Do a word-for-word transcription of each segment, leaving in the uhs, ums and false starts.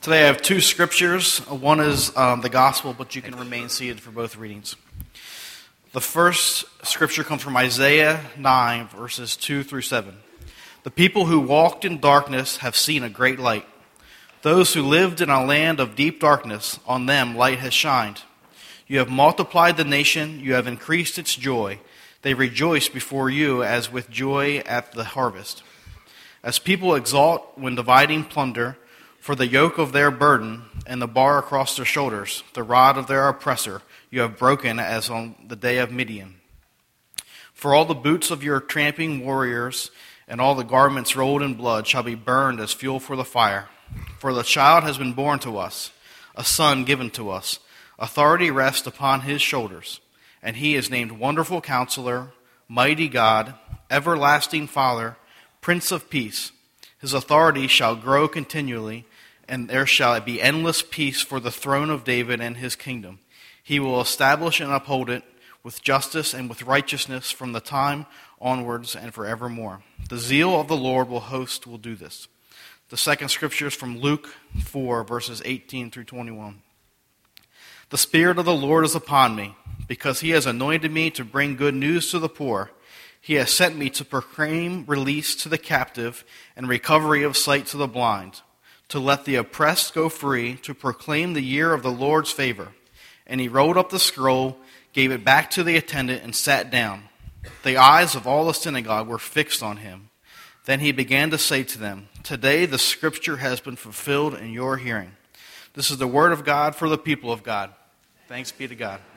Today I have two scriptures. One is um, the gospel, but you can remain seated for both readings. The first scripture comes from Isaiah nine, verses two through seven. The people who walked in darkness have seen a great light. Those who lived in a land of deep darkness, on them light has shined. You have multiplied the nation, you have increased its joy. They rejoice before you as with joy at the harvest. As people exult when dividing plunder, for the yoke of their burden and the bar across their shoulders, the rod of their oppressor, you have broken as on the day of Midian. For all the boots of your tramping warriors and all the garments rolled in blood shall be burned as fuel for the fire. For the child has been born to us, a son given to us. Authority rests upon his shoulders, and he is named Wonderful Counselor, Mighty God, Everlasting Father, Prince of Peace. His authority shall grow continually, and there shall be endless peace for the throne of David and his kingdom. He will establish and uphold it with justice and with righteousness from the time onwards and forevermore. The zeal of the Lord will host will do this. The second scripture is from Luke four, verses eighteen through twenty-one. The Spirit of the Lord is upon me, because he has anointed me to bring good news to the poor. He has sent me to proclaim release to the captive and recovery of sight to the blind, to let the oppressed go free, to proclaim the year of the Lord's favor. And he rolled up the scroll, gave it back to the attendant, and sat down. The eyes of all the synagogue were fixed on him. Then he began to say to them, "Today the scripture has been fulfilled in your hearing." This is the word of God for the people of God. Thanks be to God.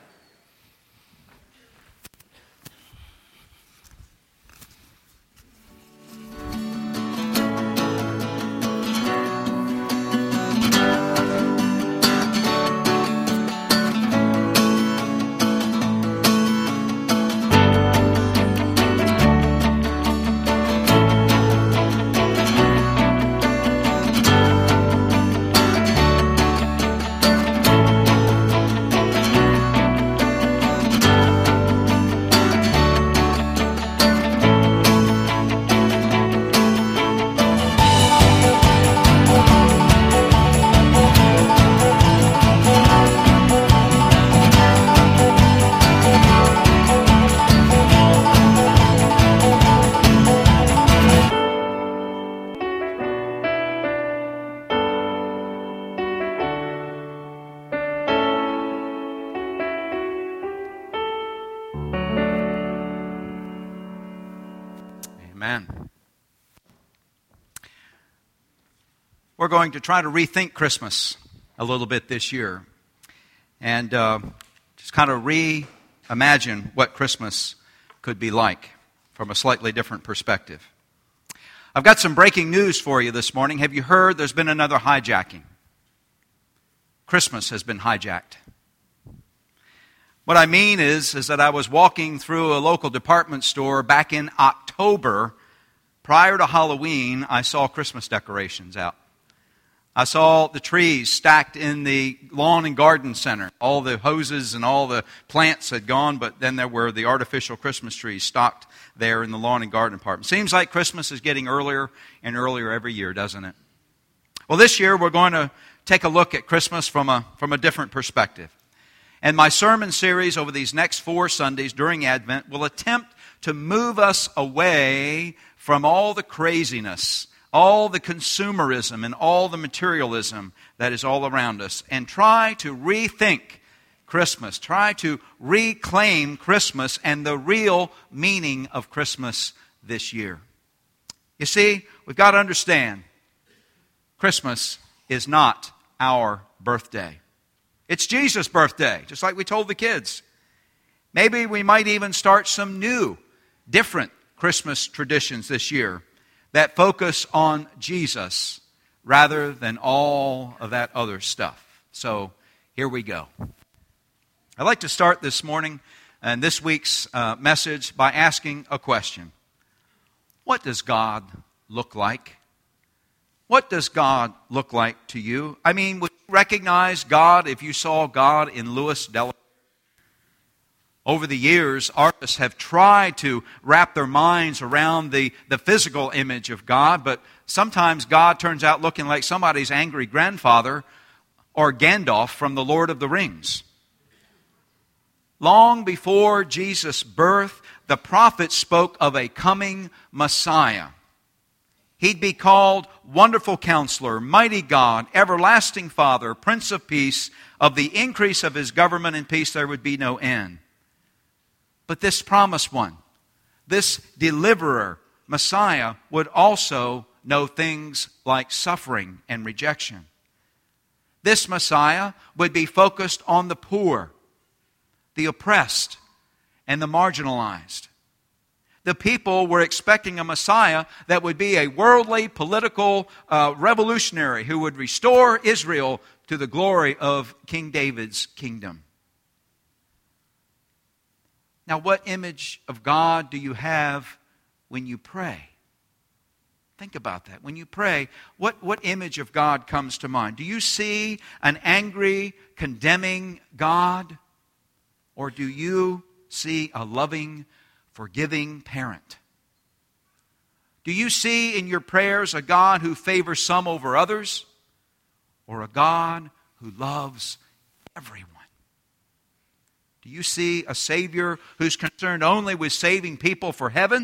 Amen. We're going to try to rethink Christmas a little bit this year and uh, just kind of reimagine what Christmas could be like from a slightly different perspective. I've got some breaking news for you this morning. Have you heard there's been another hijacking? Christmas has been hijacked. What I mean is, is that I was walking through a local department store back in October. Prior to Halloween, I saw Christmas decorations out. I saw the trees stacked in the lawn and garden center. All the hoses and all the plants had gone, but then there were the artificial Christmas trees stocked there in the lawn and garden department. Seems like Christmas is getting earlier and earlier every year, doesn't it? Well, this year we're going to take a look at Christmas from a, from a different perspective. And my sermon series over these next four Sundays during Advent will attempt to move us away from all the craziness, all the consumerism, and all the materialism that is all around us, and try to rethink Christmas, try to reclaim Christmas and the real meaning of Christmas this year. You see, we've got to understand, Christmas is not our birthday. It's Jesus' birthday, just like we told the kids. Maybe we might even start some new, different Christmas traditions this year that focus on Jesus rather than all of that other stuff. So here we go. I'd like to start this morning and this week's uh, message by asking a question. What does God look like? What does God look like to you? I mean, would you recognize God if you saw God in Lewis, Delaware? Over the years, artists have tried to wrap their minds around the, the physical image of God, but sometimes God turns out looking like somebody's angry grandfather or Gandalf from the Lord of the Rings. Long before Jesus' birth, the prophets spoke of a coming Messiah. He'd be called Wonderful Counselor, Mighty God, Everlasting Father, Prince of Peace. Of the increase of His government and peace there would be no end. But this promised one, this deliverer, Messiah, would also know things like suffering and rejection. This Messiah would be focused on the poor, the oppressed, and the marginalized. The people were expecting a Messiah that would be a worldly, political uh, revolutionary who would restore Israel to the glory of King David's kingdom. Now, what image of God do you have when you pray? Think about that. When you pray, what, what image of God comes to mind? Do you see an angry, condemning God? Or do you see a loving, forgiving parent? Do you see in your prayers a God who favors some over others? Or a God who loves everyone? Do you see a Savior who's concerned only with saving people for heaven?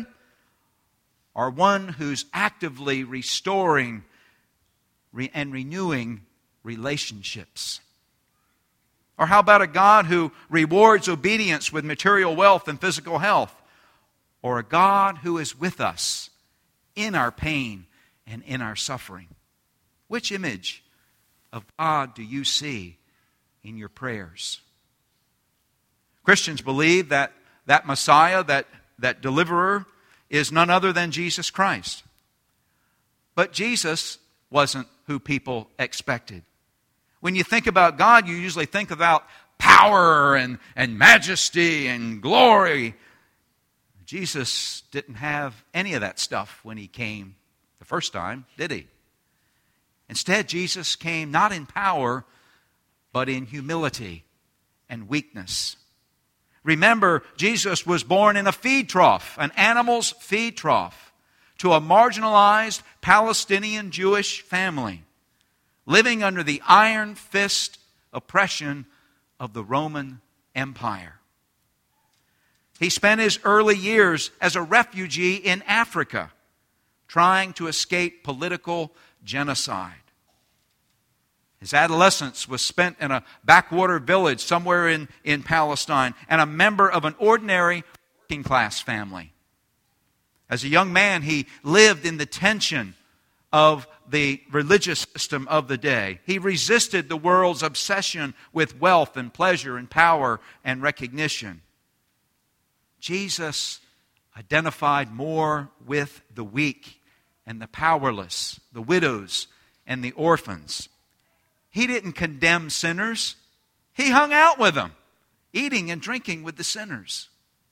Or one who's actively restoring and renewing relationships? Or how about a God who rewards obedience with material wealth and physical health? Or a God who is with us in our pain and in our suffering? Which image of God do you see in your prayers? Christians believe that that Messiah, that, that deliverer, is none other than Jesus Christ. But Jesus wasn't who people expected. When you think about God, you usually think about power and, and majesty and glory. Jesus didn't have any of that stuff when He came the first time, did He? Instead, Jesus came not in power, but in humility and weakness. Remember, Jesus was born in a feed trough, an animal's feed trough, to a marginalized Palestinian Jewish family, living under the iron fist oppression of the Roman Empire. He spent his early years as a refugee in Africa, trying to escape political genocide. His adolescence was spent in a backwater village somewhere in, in Palestine, and a member of an ordinary working class family. As a young man, he lived in the tension of the religious system of the day. He resisted the world's obsession with wealth and pleasure and power and recognition. Jesus identified more with the weak and the powerless, the widows and the orphans. He didn't condemn sinners. He hung out with them, eating and drinking with the sinners.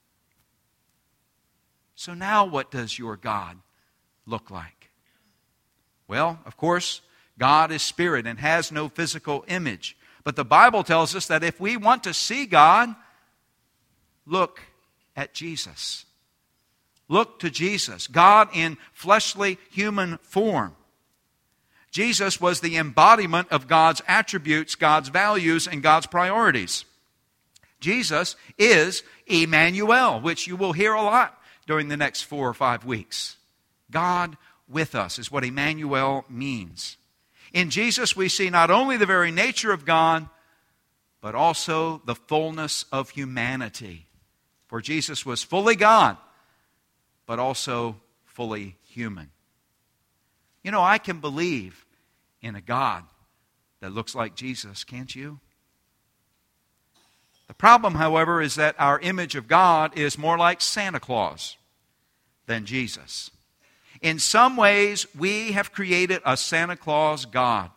So now what does your God look like? Well, of course, God is spirit and has no physical image. But the Bible tells us that if we want to see God, look at Jesus. Look to Jesus, God in fleshly human form. Jesus was the embodiment of God's attributes, God's values, and God's priorities. Jesus is Emmanuel, which you will hear a lot during the next four or five weeks. God with us is what Emmanuel means. In Jesus, we see not only the very nature of God, but also the fullness of humanity. For Jesus was fully God, but also fully human. You know, I can believe in a God that looks like Jesus, can't you? The problem, however, is that our image of God is more like Santa Claus than Jesus. In some ways, we have created a Santa Claus God.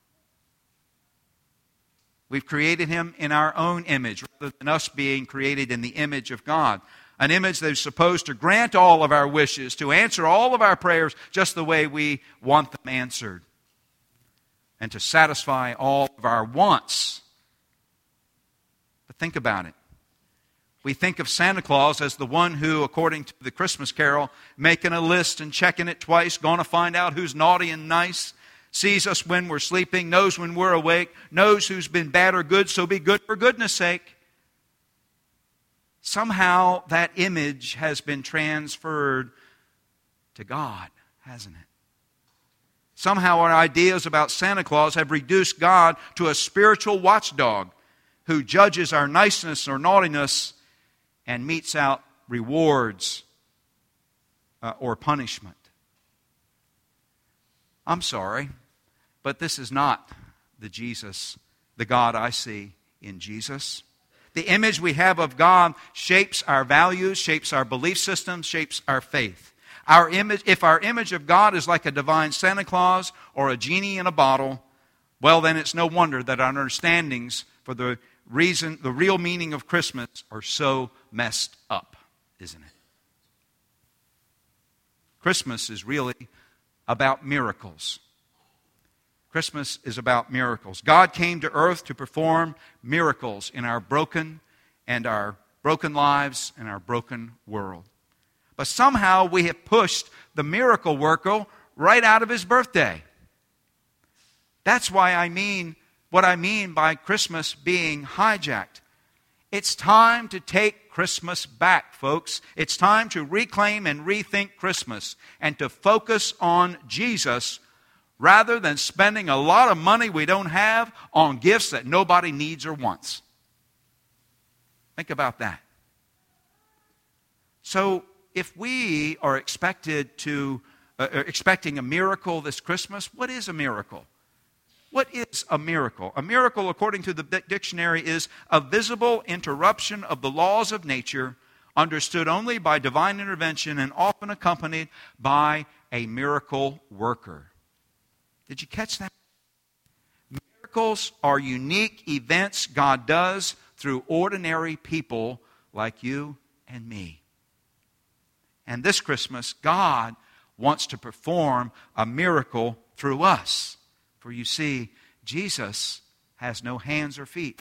We've created Him in our own image, rather than us being created in the image of God. An image that is supposed to grant all of our wishes, to answer all of our prayers just the way we want them answered, and to satisfy all of our wants. But think about it. We think of Santa Claus as the one who, according to the Christmas Carol, making a list and checking it twice, going to find out who's naughty and nice, sees us when we're sleeping, knows when we're awake, knows who's been bad or good, so be good for goodness sake. Somehow that image has been transferred to God, hasn't it? Somehow our ideas about Santa Claus have reduced God to a spiritual watchdog who judges our niceness or naughtiness and metes out rewards uh, or punishment. I'm sorry, but this is not the Jesus, the God I see in Jesus. The image we have of God shapes our values, shapes our belief systems, shapes our faith. Our image, if our image of God is like a divine Santa Claus or a genie in a bottle, well, then it's no wonder that our understandings for the reason, the real meaning of Christmas are so messed up, isn't it? Christmas is really about miracles. Christmas is about miracles. God came to earth to perform miracles in our broken and our broken lives and our broken world. But somehow we have pushed the miracle worker right out of his birthday. That's why I mean what I mean by Christmas being hijacked. It's time to take Christmas back, folks. It's time to reclaim and rethink Christmas and to focus on Jesus rather than spending a lot of money we don't have on gifts that nobody needs or wants. Think about that. So, if we are expected to uh, expecting a miracle this Christmas, what is a miracle? What is a miracle? A miracle, according to the dictionary, is a visible interruption of the laws of nature, understood only by divine intervention and often accompanied by a miracle worker. Did you catch that? Miracles are unique events God does through ordinary people like you and me. And this Christmas, God wants to perform a miracle through us. For you see, Jesus has no hands or feet.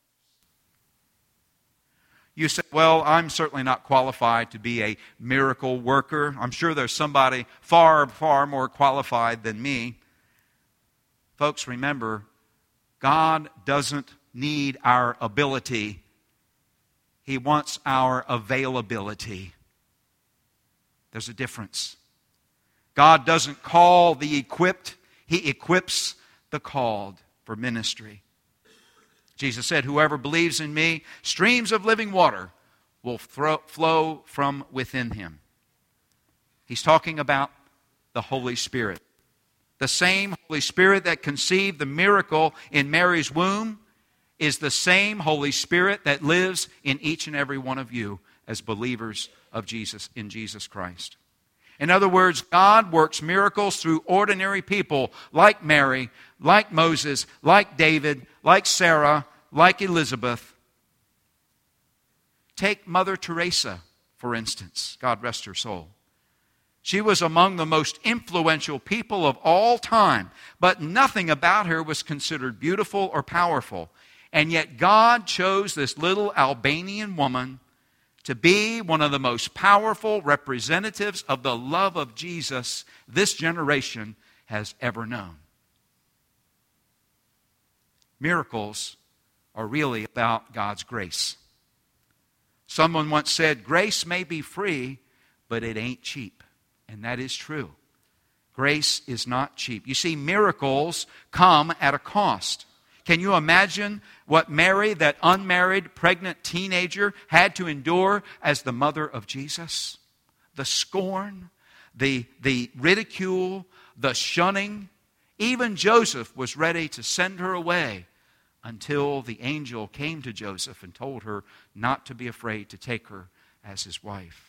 You say, well, I'm certainly not qualified to be a miracle worker. I'm sure there's somebody far, far more qualified than me. Folks, remember, God doesn't need our ability. He wants our availability. There's a difference. God doesn't call the equipped. He equips the called for ministry. Jesus said, whoever believes in me, streams of living water will throw, flow from within him. He's talking about the Holy Spirit. The same Holy Spirit that conceived the miracle in Mary's womb is the same Holy Spirit that lives in each and every one of you as believers of Jesus, in Jesus Christ. In other words, God works miracles through ordinary people like Mary, like Moses, like David, like Sarah, like Elizabeth. Take Mother Teresa, for instance. God rest her soul. She was among the most influential people of all time, but nothing about her was considered beautiful or powerful. And yet God chose this little Albanian woman to be one of the most powerful representatives of the love of Jesus this generation has ever known. Miracles are really about God's grace. Someone once said, grace may be free, but it ain't cheap. And that is true. Grace is not cheap. You see, miracles come at a cost. Can you imagine what Mary, that unmarried, pregnant teenager, had to endure as the mother of Jesus? The scorn, the, the ridicule, the shunning. Even Joseph was ready to send her away until the angel came to Joseph and told her not to be afraid to take her as his wife.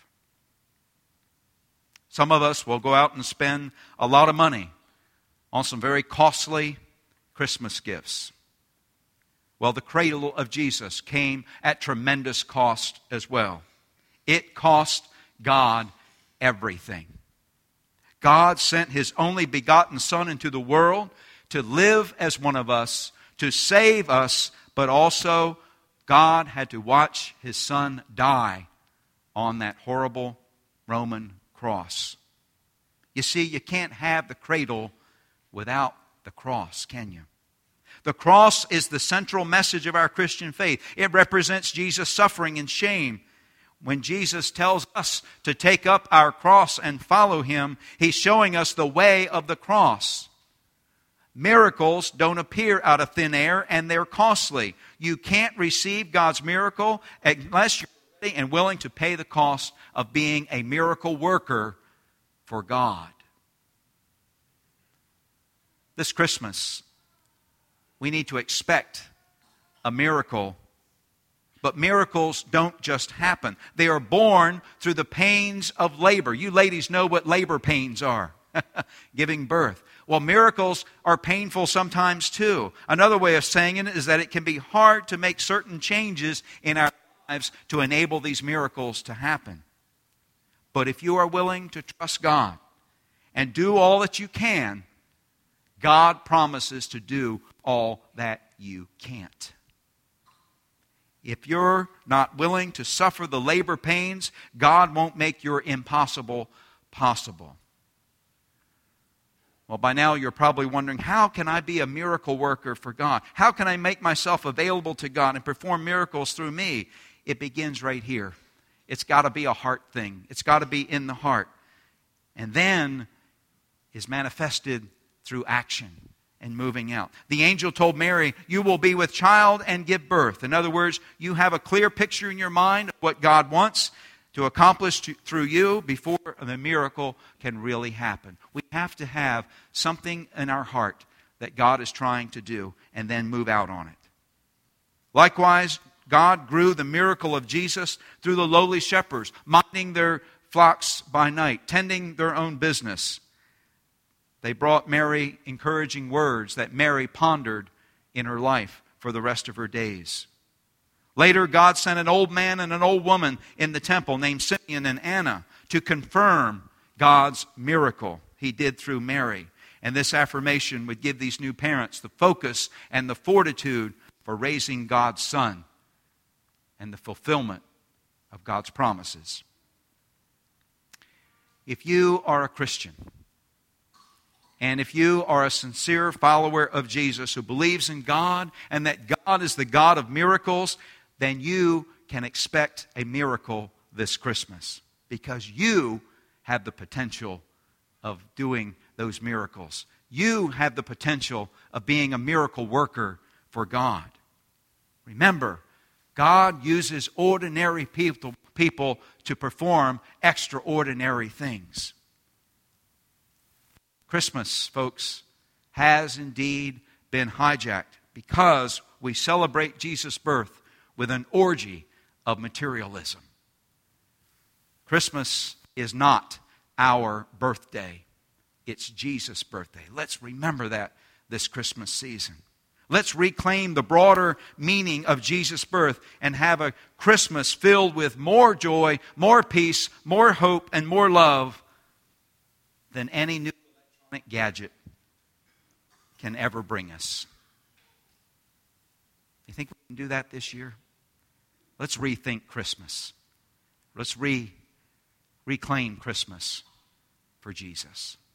Some of us will go out and spend a lot of money on some very costly Christmas gifts. Well, the cradle of Jesus came at tremendous cost as well. It cost God everything. God sent His only begotten Son into the world to live as one of us, to save us, but also God had to watch His Son die on that horrible Roman cross. You see, you can't have the cradle without the cross, can you? The cross is the central message of our Christian faith. It represents Jesus' suffering and shame. When Jesus tells us to take up our cross and follow Him, He's showing us the way of the cross. Miracles don't appear out of thin air, and they're costly. You can't receive God's miracle unless you're ready and willing to pay the cost of being a miracle worker for God. This Christmas, we need to expect a miracle. But miracles don't just happen. They are born through the pains of labor. You ladies know what labor pains are. Giving birth. Well, miracles are painful sometimes too. Another way of saying it is that it can be hard to make certain changes in our lives to enable these miracles to happen. But if you are willing to trust God and do all that you can, God promises to do all that you can't. If you're not willing to suffer the labor pains, God won't make your impossible possible. Well, by now you're probably wondering, how can I be a miracle worker for God? How can I make myself available to God and perform miracles through me? It begins right here. It's got to be a heart thing. It's got to be in the heart. And then is manifested through action and moving out. The angel told Mary, you will be with child and give birth. In other words, you have a clear picture in your mind of what God wants to accomplish to, through you before the miracle can really happen. We have to have something in our heart that God is trying to do and then move out on it. Likewise, God grew the miracle of Jesus through the lowly shepherds, minding their flocks by night, tending their own business. They brought Mary encouraging words that Mary pondered in her life for the rest of her days. Later, God sent an old man and an old woman in the temple named Simeon and Anna to confirm God's miracle He did through Mary. And this affirmation would give these new parents the focus and the fortitude for raising God's Son and the fulfillment of God's promises. If you are a Christian, and if you are a sincere follower of Jesus who believes in God and that God is the God of miracles, then you can expect a miracle this Christmas because you have the potential of doing those miracles. You have the potential of being a miracle worker for God. Remember, God uses ordinary people, people to perform extraordinary things. Christmas, folks, has indeed been hijacked because we celebrate Jesus' birth with an orgy of materialism. Christmas is not our birthday. It's Jesus' birthday. Let's remember that this Christmas season. Let's reclaim the broader meaning of Jesus' birth and have a Christmas filled with more joy, more peace, more hope, and more love than any new electronic gadget can ever bring us. You think we can do that this year? Let's rethink Christmas. Let's re- reclaim Christmas for Jesus.